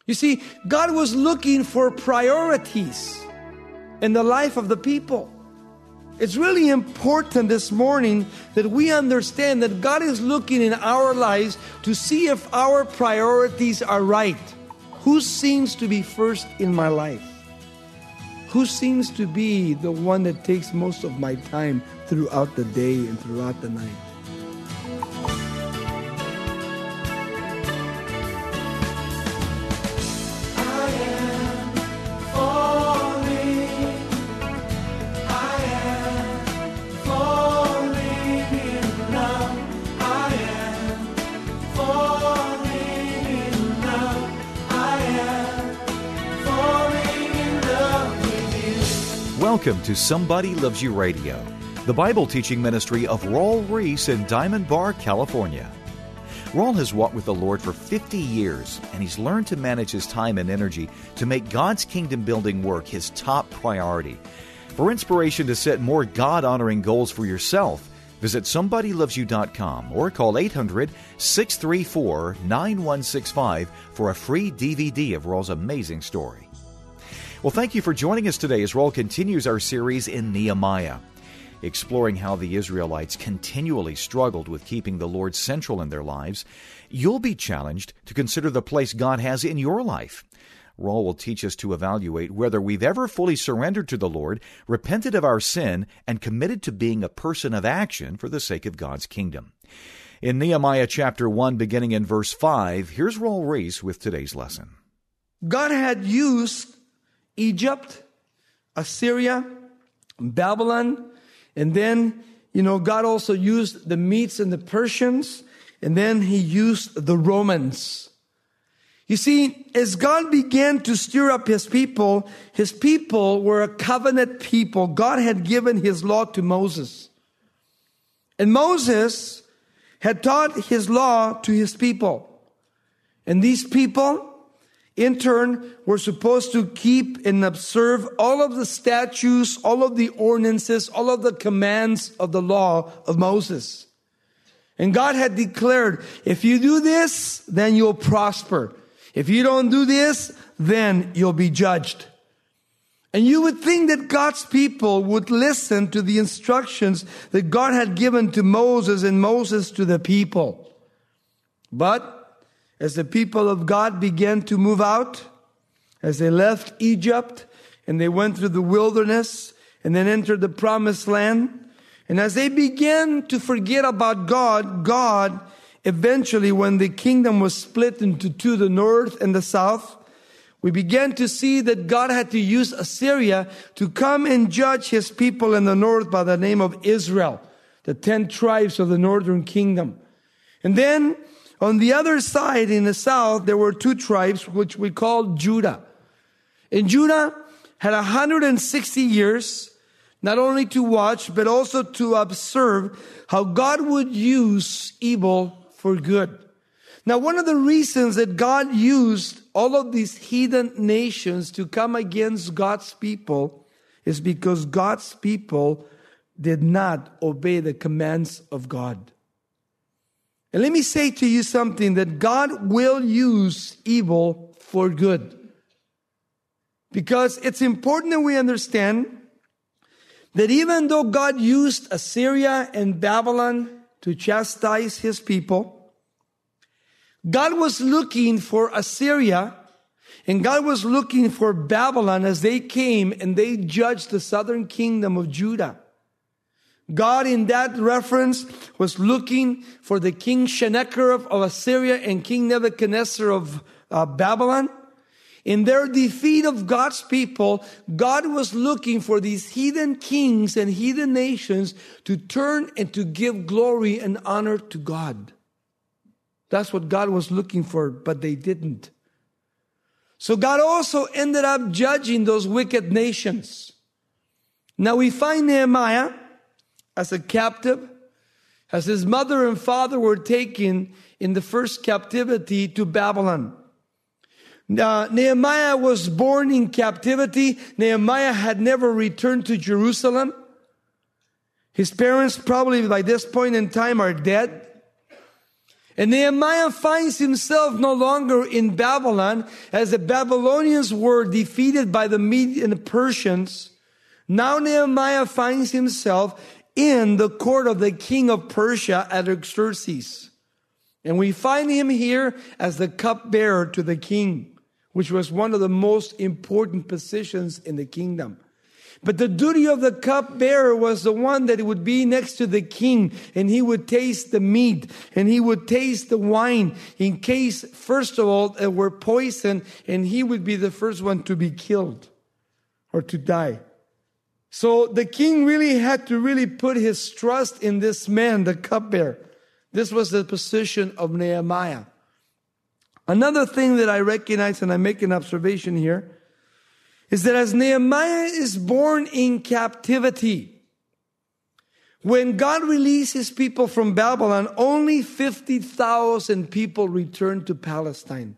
You see, God was looking for priorities in the life of the people. It's really important this morning that we understand that God is looking in our lives to see if our priorities are right. Who seems to be first in my life? Who seems to be the one that takes most of my time throughout the day and throughout the night? Welcome to Somebody Loves You Radio, the Bible teaching ministry of Raul Ries in Diamond Bar, California. Raul has walked with the Lord for 50 years, and he's learned to manage his time and energy to make God's kingdom-building work his top priority. For inspiration to set more God-honoring goals for yourself, visit SomebodyLovesYou.com or call 800-634-9165 for a free DVD of Raul's amazing story. Well, thank you for joining us today as Raul continues our series in Nehemiah, exploring how the Israelites continually struggled with keeping the Lord central in their lives. You'll be challenged to consider the place God has in your life. Raul will teach us to evaluate whether we've ever fully surrendered to the Lord, repented of our sin, and committed to being a person of action for the sake of God's kingdom. In Nehemiah chapter 1, beginning in verse 5, here's Raul Ries with today's lesson. God had used Egypt, Assyria, Babylon, and then, God also used the Medes and the Persians, and then He used the Romans. You see, as God began to stir up His people were a covenant people. God had given His law to Moses. And Moses had taught His law to His people. And these people, in turn, were supposed to keep and observe all of the statutes, all of the ordinances, all of the commands of the law of Moses. And God had declared, if you do this, then you'll prosper. If you don't do this, then you'll be judged. And you would think that God's people would listen to the instructions that God had given to Moses and Moses to the people. But as the people of God began to move out, as they left Egypt and they went through the wilderness and then entered the promised land, and as they began to forget about God eventually, when the kingdom was split into two, the north and the south, we began to see that God had to use Assyria to come and judge His people in the north by the name of Israel, the 10 tribes of the northern kingdom. And then on the other side, in the south, there were 2 tribes, which we called Judah. And Judah had 160 years, not only to watch, but also to observe how God would use evil for good. Now, one of the reasons that God used all of these heathen nations to come against God's people is because God's people did not obey the commands of God. And let me say to you something, that God will use evil for good. Because it's important that we understand that even though God used Assyria and Babylon to chastise His people, God was looking for Assyria and God was looking for Babylon as they came and they judged the southern kingdom of Judah. God, in that reference, was looking for the king Sennacherib of Assyria and King Nebuchadnezzar of Babylon. In their defeat of God's people, God was looking for these heathen kings and heathen nations to turn and to give glory and honor to God. That's what God was looking for, but they didn't. So God also ended up judging those wicked nations. Now we find Nehemiah as a captive, as his mother and father were taken in the first captivity to Babylon. Nehemiah was born in captivity. Nehemiah had never returned to Jerusalem. His parents probably by this point in time are dead. And Nehemiah finds himself no longer in Babylon, as the Babylonians were defeated by the Medes and the Persians. Now Nehemiah finds himself in the court of the king of Persia, Artaxerxes. And we find him here as the cupbearer to the king, which was one of the most important positions in the kingdom. But the duty of the cupbearer was the one that would be next to the king, and he would taste the meat, and he would taste the wine, in case, first of all, it were poison, and he would be the first one to be killed or to die. So the king really had to put his trust in this man, the cupbearer. This was the position of Nehemiah. Another thing that I recognize, and I make an observation here, is that as Nehemiah is born in captivity, when God released his people from Babylon, only 50,000 people returned to Palestine.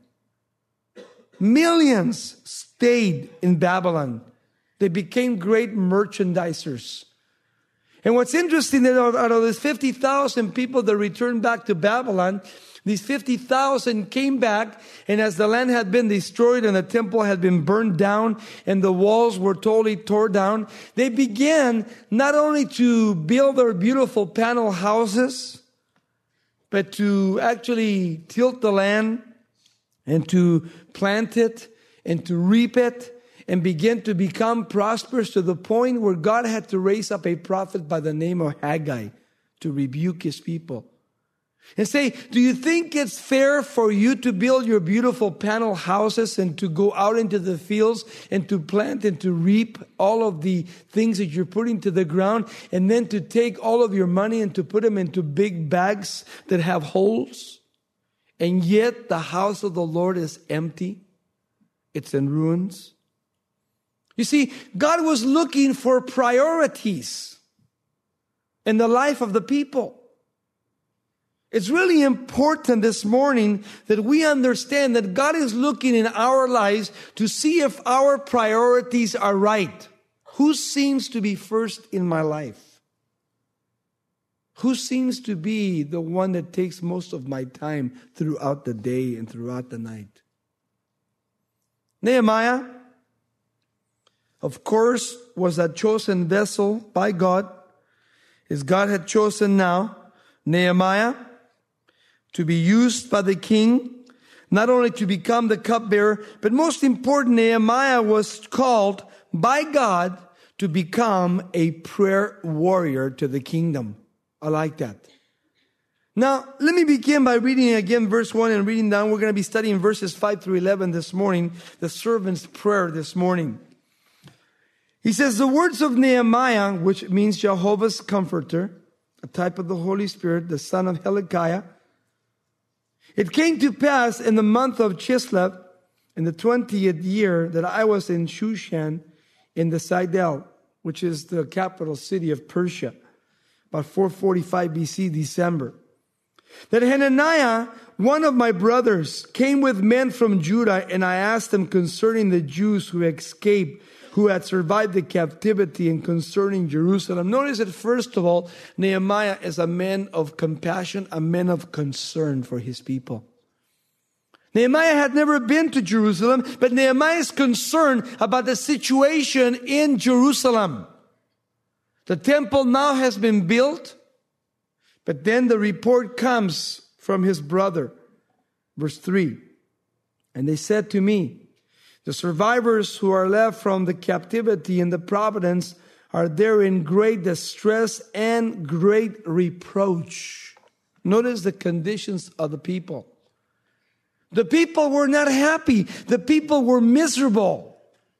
Millions stayed in Babylon. They became great merchandisers. And what's interesting that out of these 50,000 people that returned back to Babylon, these 50,000 came back, and as the land had been destroyed and the temple had been burned down and the walls were totally torn down, they began not only to build their beautiful panel houses, but to actually tilt the land and to plant it and to reap it and begin to become prosperous, to the point where God had to raise up a prophet by the name of Haggai to rebuke his people. And say, do you think it's fair for you to build your beautiful panel houses and to go out into the fields and to plant and to reap all of the things that you're putting to the ground, and then to take all of your money and to put them into big bags that have holes? And yet the house of the Lord is empty. It's in ruins. You see, God was looking for priorities in the life of the people. It's really important this morning that we understand that God is looking in our lives to see if our priorities are right. Who seems to be first in my life? Who seems to be the one that takes most of my time throughout the day and throughout the night? Nehemiah, of course, was a chosen vessel by God, as God had chosen now Nehemiah to be used by the king, not only to become the cupbearer, but most important, Nehemiah was called by God to become a prayer warrior to the kingdom. I like that. Now, let me begin by reading again verse 1 and reading down. We're going to be studying verses 5 through 11 this morning, the servant's prayer this morning. He says, the words of Nehemiah, which means Jehovah's comforter, a type of the Holy Spirit, the son of Hilkiah. It came to pass in the month of Chislev, in the 20th year, that I was in Shushan in the Sidel, which is the capital city of Persia, about 445 BC, December, that Hananiah, one of my brothers, came with men from Judah, and I asked him concerning the Jews who escaped, who had survived the captivity, and concerning Jerusalem. Notice that first of all, Nehemiah is a man of compassion, a man of concern for his people. Nehemiah had never been to Jerusalem, but Nehemiah is concerned about the situation in Jerusalem. The temple now has been built, but then the report comes from his brother. Verse 3, and they said to me, the survivors who are left from the captivity in the province are there in great distress and great reproach. Notice the conditions of the people. The people were not happy. The people were miserable.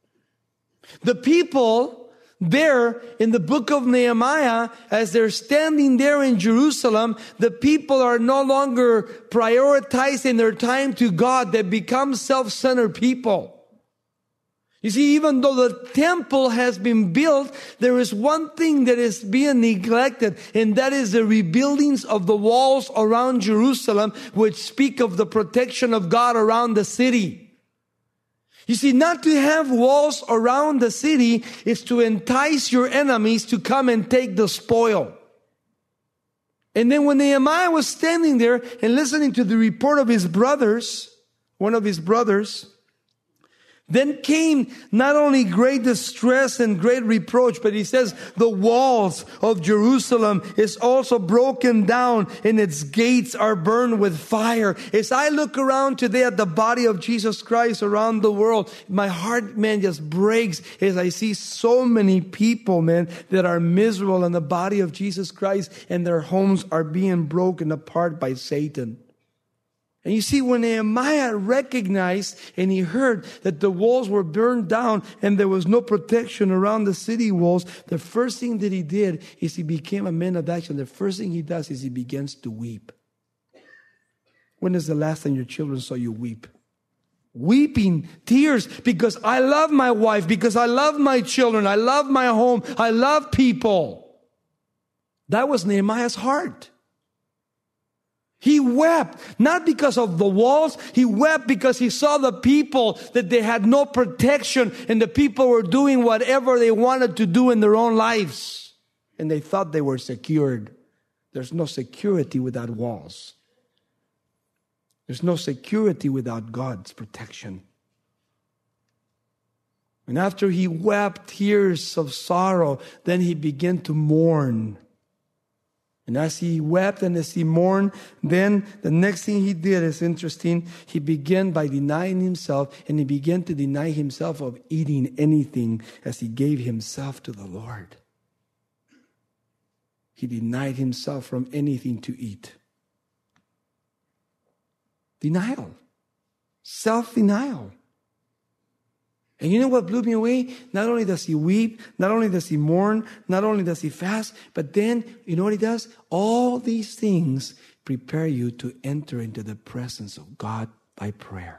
The people there in the book of Nehemiah, as they're standing there in Jerusalem, the people are no longer prioritizing their time to God. They become self-centered people. You see, even though the temple has been built, there is one thing that is being neglected, and that is the rebuildings of the walls around Jerusalem, which speak of the protection of God around the city. You see, not to have walls around the city is to entice your enemies to come and take the spoil. And then when Nehemiah was standing there and listening to the report of his brothers, one of his brothers, then came not only great distress and great reproach, but he says the walls of Jerusalem is also broken down and its gates are burned with fire. As I look around today at the body of Jesus Christ around the world, my heart, man, just breaks as I see so many people, man, that are miserable in the body of Jesus Christ, and their homes are being broken apart by Satan. And you see, when Nehemiah recognized and he heard that the walls were burned down and there was no protection around the city walls, the first thing that he did is he became a man of action. The first thing he does is he begins to weep. When is the last time your children saw you weep? Weeping, tears, because I love my wife, because I love my children, I love my home, I love people. That was Nehemiah's heart. He wept, not because of the walls. He wept because he saw the people, that they had no protection, and the people were doing whatever they wanted to do in their own lives. And they thought they were secured. There's no security without walls. There's no security without God's protection. And after he wept tears of sorrow, then he began to mourn. And as he wept and as he mourned, then the next thing he did is interesting. He began by denying himself, and he began to deny himself of eating anything as he gave himself to the Lord. He denied himself from anything to eat. Denial. Self-denial. And you know what blew me away? Not only does he weep, not only does he mourn, not only does he fast, but then, you know what he does? All these things prepare you to enter into the presence of God by prayer.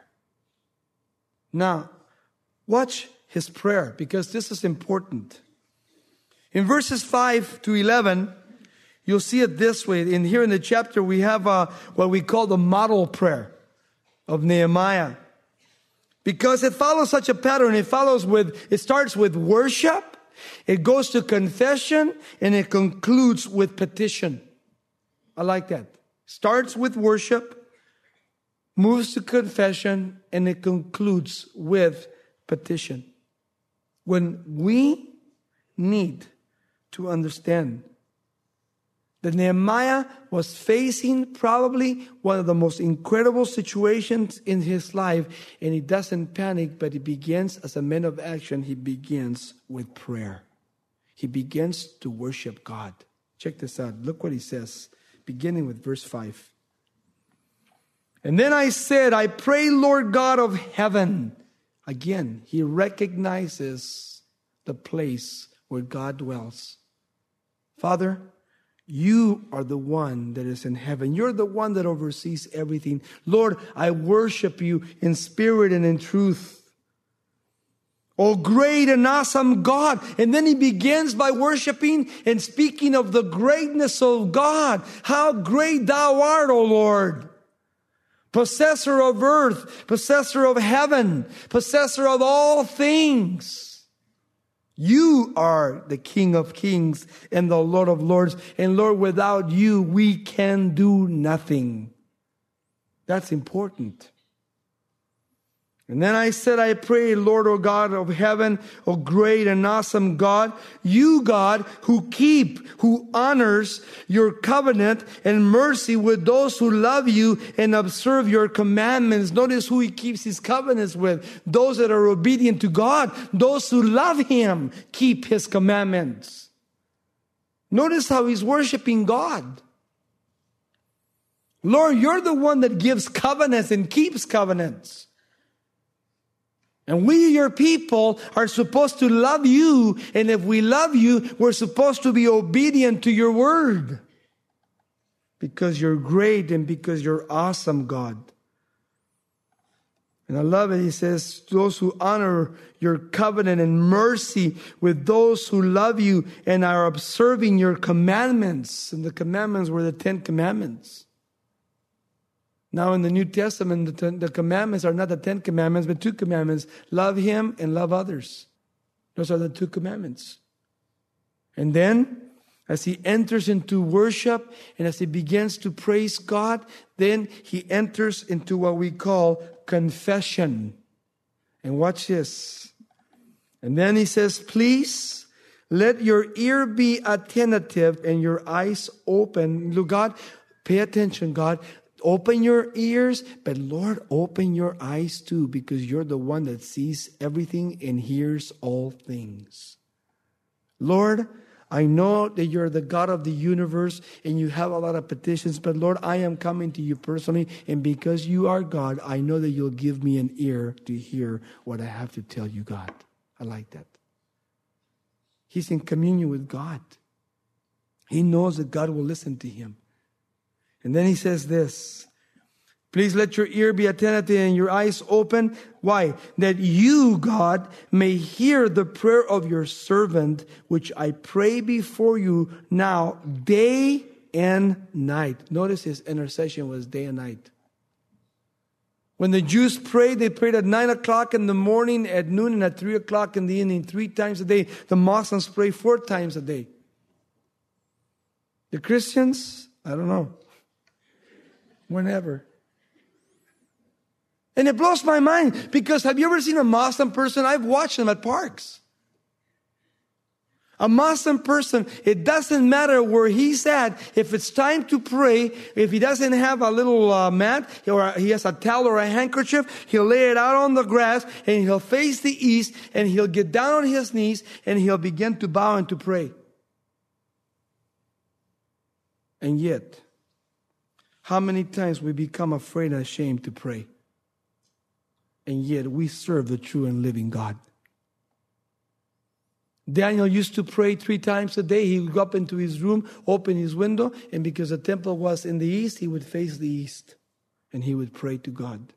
Now, watch his prayer, because this is important. In verses 5 to 11, you'll see it this way. In here in the chapter, we have what we call the model prayer of Nehemiah. Because it follows such a pattern. It starts with worship, it goes to confession, and it concludes with petition. I like that. Starts with worship, moves to confession, and it concludes with petition. When we need to understand that Nehemiah was facing probably one of the most incredible situations in his life, and he doesn't panic, but he begins as a man of action. He begins with prayer. He begins to worship God. Check this out. Look what he says, beginning with verse 5. And then I said, I pray, Lord God of heaven. Again, he recognizes the place where God dwells. Father, you are the one that is in heaven. You're the one that oversees everything. Lord, I worship you in spirit and in truth. Oh, great and awesome God. And then he begins by worshiping and speaking of the greatness of God. How great thou art, O Lord. Possessor of earth, possessor of heaven, possessor of all things. You are the King of kings and the Lord of lords. And Lord, without you, we can do nothing. That's important. And then I said, I pray, Lord, O God of heaven, O great and awesome God, you, God, who honors your covenant and mercy with those who love you and observe your commandments. Notice who he keeps his covenants with. Those that are obedient to God, those who love him, keep his commandments. Notice how he's worshiping God. Lord, you're the one that gives covenants and keeps covenants. And we, your people, are supposed to love you. And if we love you, we're supposed to be obedient to your word. Because you're great and because you're awesome, God. And I love it. He says, those who honor your covenant and mercy with those who love you and are observing your commandments. And the commandments were the 10 commandments. Now in the New Testament, the commandments are not the 10 commandments, but 2 commandments. Love him and love others. Those are the 2 commandments. And then As he enters into worship and as he begins to praise God, then he enters into what we call confession. And watch this. And then he says, please let your ear be attentive and your eyes open. Look, God, pay attention, God. Open your ears, but Lord, open your eyes too, because you're the one that sees everything and hears all things. Lord, I know that you're the God of the universe and you have a lot of petitions, but Lord, I am coming to you personally, and because you are God, I know that you'll give me an ear to hear what I have to tell you, God. I like that. He's in communion with God. He knows that God will listen to him. And then he says this, please let your ear be attentive and your eyes open. Why? That you, God, may hear the prayer of your servant, which I pray before you now, day and night. Notice his intercession was day and night. When the Jews prayed, they prayed at 9 o'clock in the morning, at noon, and at 3 o'clock in the evening, 3 times a day. The Muslims pray 4 times a day. The Christians, I don't know. Whenever. And it blows my mind, because have you ever seen a Muslim person? I've watched them at parks. A Muslim person, it doesn't matter where he's at. If it's time to pray, if he doesn't have a little mat, or he has a towel or a handkerchief, he'll lay it out on the grass and he'll face the east and he'll get down on his knees and he'll begin to bow and to pray. And yet, how many times we become afraid and ashamed to pray? And yet we serve the true and living God. Daniel used to pray 3 times a day. He would go up into his room, open his window, and because the temple was in the east, he would face the east. And he would pray to God.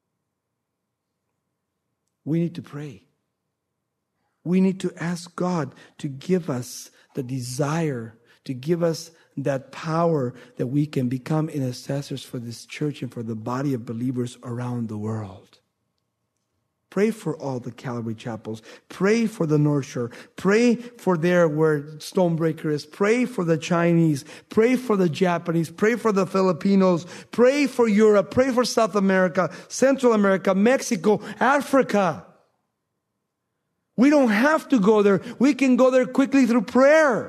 We need to pray. We need to ask God to give us the desire, to give us that power that we can become intercessors for this church and for the body of believers around the world. Pray for all the Calvary chapels. Pray for the North Shore. Pray for there where Stonebreaker is. Pray for the Chinese. Pray for the Japanese. Pray for the Filipinos. Pray for Europe. Pray for South America, Central America, Mexico, Africa. We don't have to go there. We can go there quickly through prayer.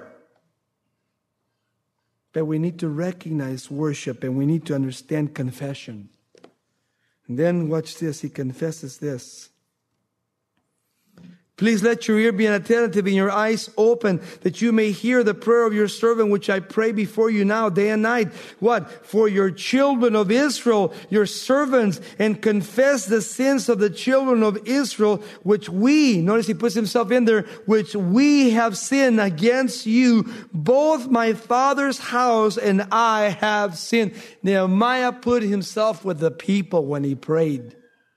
But we need to recognize worship and we need to understand confession. And then watch this. He confesses this. Please let your ear be attentive and your eyes open, that you may hear the prayer of your servant, which I pray before you now, day and night. What? For your children of Israel, your servants, and confess the sins of the children of Israel, which we, notice he puts himself in there, which we have sinned against you, both my father's house and I have sinned. Nehemiah put himself with the people when he prayed.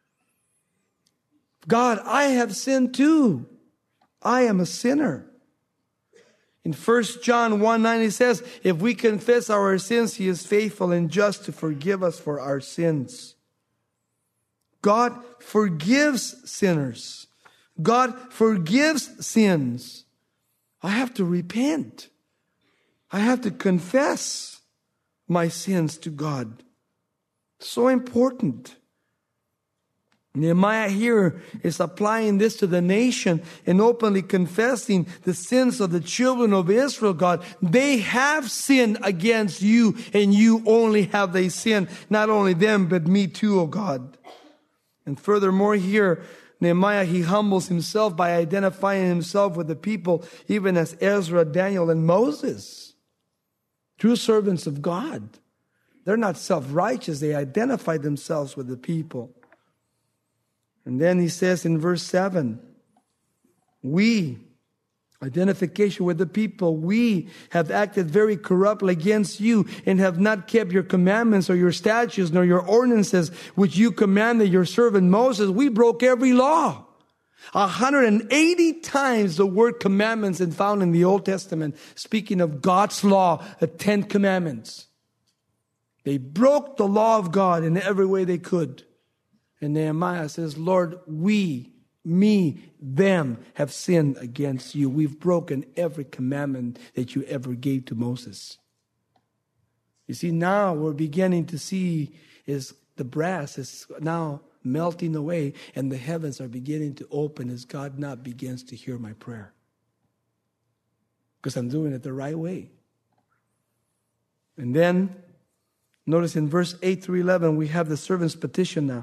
God, I have sinned too. I am a sinner. In 1 John 1:9, it says, if we confess our sins, he is faithful and just to forgive us for our sins. God forgives sinners. God forgives sins. I have to repent. I have to confess my sins to God. So important. Nehemiah here is applying this to the nation and openly confessing the sins of the children of Israel, God. They have sinned against you, and you only have they sinned. Not only them, but me too, O God. And furthermore here, Nehemiah, he humbles himself by identifying himself with the people, even as Ezra, Daniel, and Moses. True servants of God. They're not self-righteous. They identify themselves with the people. And then he says in verse 7, we, identification with the people, we have acted very corruptly against you and have not kept your commandments or your statutes nor your ordinances, which you commanded your servant Moses. We broke every law. 180 times the word commandments is found in the Old Testament, speaking of God's law, the 10 commandments. They broke the law of God in every way they could. And Nehemiah says, Lord, we, them have sinned against you. We've broken every commandment that you ever gave to Moses. You see, now we're beginning to see is the brass is now melting away, and the heavens are beginning to open as God now begins to hear my prayer. Because I'm doing it the right way. And then, notice in verse 8 through 11, we have the servant's petition now.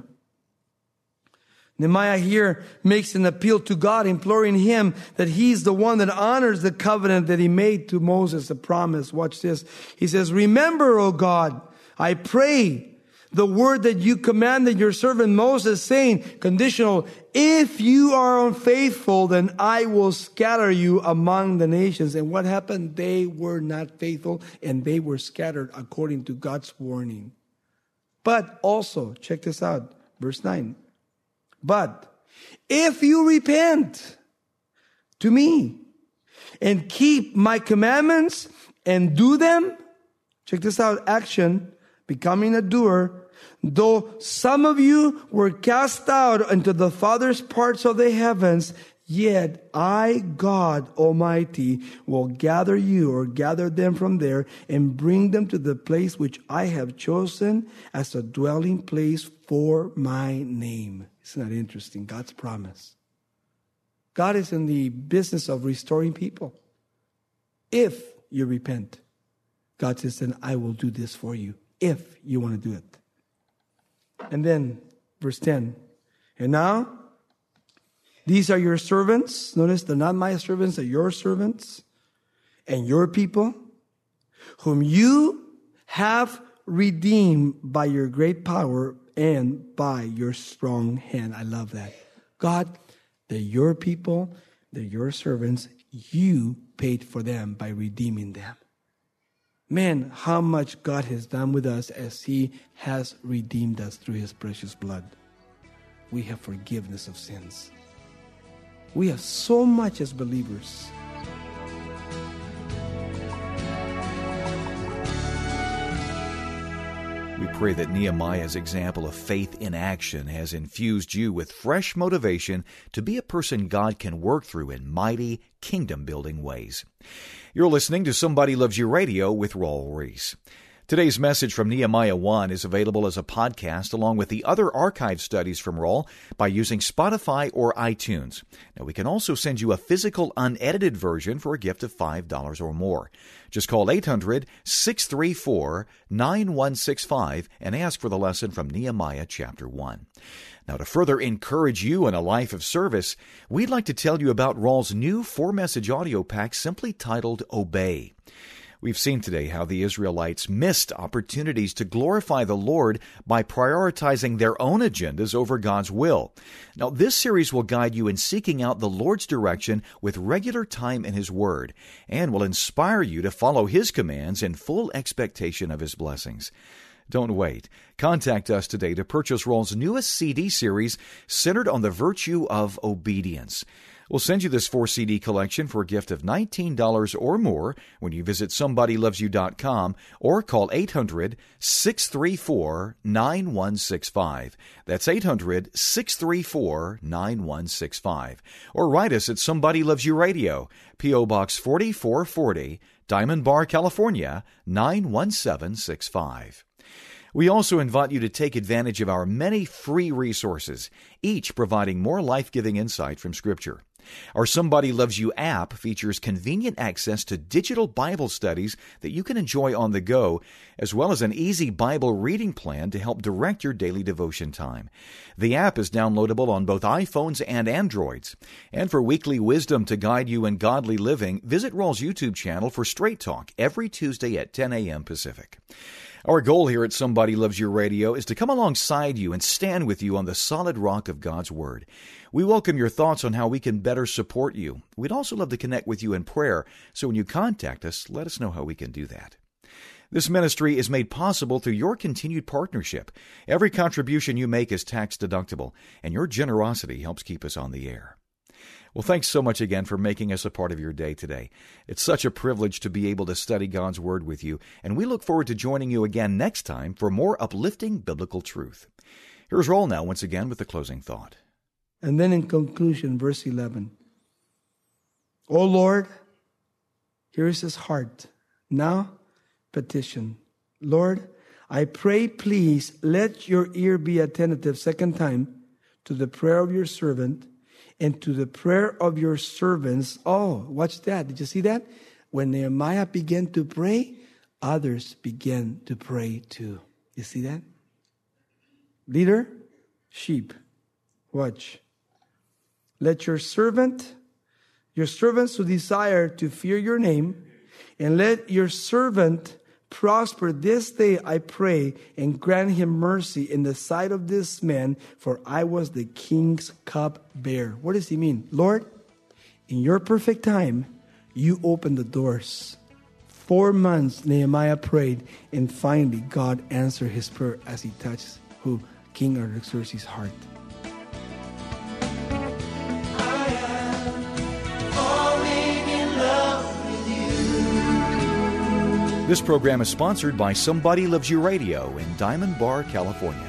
Nehemiah here makes an appeal to God, imploring him that he's the one that honors the covenant that he made to Moses, the promise. Watch this. He says, remember, O God, I pray, the word that you commanded your servant Moses, saying, conditional, if you are unfaithful, then I will scatter you among the nations. And what happened? They were not faithful, and they were scattered according to God's warning. But also, check this out, verse 9. But if you repent to me and keep my commandments and do them, check this out, action, becoming a doer, though some of you were cast out into the farthest parts of the heavens, yet I, God Almighty, will gather you or gather them from there and bring them to the place which I have chosen as a dwelling place for my name. Isn't that interesting? God's promise. God is in the business of restoring people. If you repent, God says, then I will do this for you, if you want to do it. And then, verse 10. And now, these are your servants. Notice, they're not my servants, they're your servants and your people, whom you have redeemed by your great power and by your strong hand. I love that. God, they're your people, they're your servants. You paid for them by redeeming them. Man, how much God has done with us as He has redeemed us through His precious blood. We have forgiveness of sins. We have so much as believers. We pray that Nehemiah's example of faith in action has infused you with fresh motivation to be a person God can work through in mighty, kingdom-building ways. You're listening to Somebody Loves You Radio with Raul Ries. Today's message from Nehemiah 1 is available as a podcast along with the other archive studies from Raul by using Spotify or iTunes. Now, we can also send you a physical, unedited version for a gift of $5 or more. Just call 800-634-9165 and ask for the lesson from Nehemiah chapter 1. Now, to further encourage you in a life of service, we'd like to tell you about Raul's new 4-message audio pack simply titled Obey. We've seen today how the Israelites missed opportunities to glorify the Lord by prioritizing their own agendas over God's will. Now, this series will guide you in seeking out the Lord's direction with regular time in His Word, and will inspire you to follow His commands in full expectation of His blessings. Don't wait. Contact us today to purchase Raul's newest CD series centered on the virtue of obedience. We'll send you this 4-CD collection for a gift of $19 or more when you visit SomebodyLovesYou.com or call 800-634-9165. That's 800-634-9165. Or write us at Somebody Loves You Radio, P.O. Box 4440, Diamond Bar, California, 91765. We also invite you to take advantage of our many free resources, each providing more life-giving insight from Scripture. Our Somebody Loves You app features convenient access to digital Bible studies that you can enjoy on the go, as well as an easy Bible reading plan to help direct your daily devotion time. The app is downloadable on both iPhones and Androids. And for weekly wisdom to guide you in godly living, visit Raul's YouTube channel for Straight Talk every Tuesday at 10 a.m. Pacific. Our goal here at Somebody Loves You Radio is to come alongside you and stand with you on the solid rock of God's Word. We welcome your thoughts on how we can better support you. We'd also love to connect with you in prayer, so when you contact us, let us know how we can do that. This ministry is made possible through your continued partnership. Every contribution you make is tax deductible, and your generosity helps keep us on the air. Well, thanks so much again for making us a part of your day today. It's such a privilege to be able to study God's Word with you, and we look forward to joining you again next time for more uplifting biblical truth. Here's Raul now once again with the closing thought. And then in conclusion, verse 11. O Lord, here is his heart. Now, petition. Lord, I pray, please, let your ear be attentive, second time, to the prayer of your servant and to the prayer of your servants. Oh, watch that. Did you see that? When Nehemiah began to pray, others began to pray too. You see that? Leader, sheep, watch. Let your servants who desire to fear your name, and let your servant prosper this day, I pray, and grant him mercy in the sight of this man, for I was the king's cupbearer. What does he mean? Lord, in your perfect time, you opened the doors. 4 months Nehemiah prayed, and finally God answered his prayer as he touched King Artaxerxes' heart. This program is sponsored by Somebody Loves You Radio in Diamond Bar, California.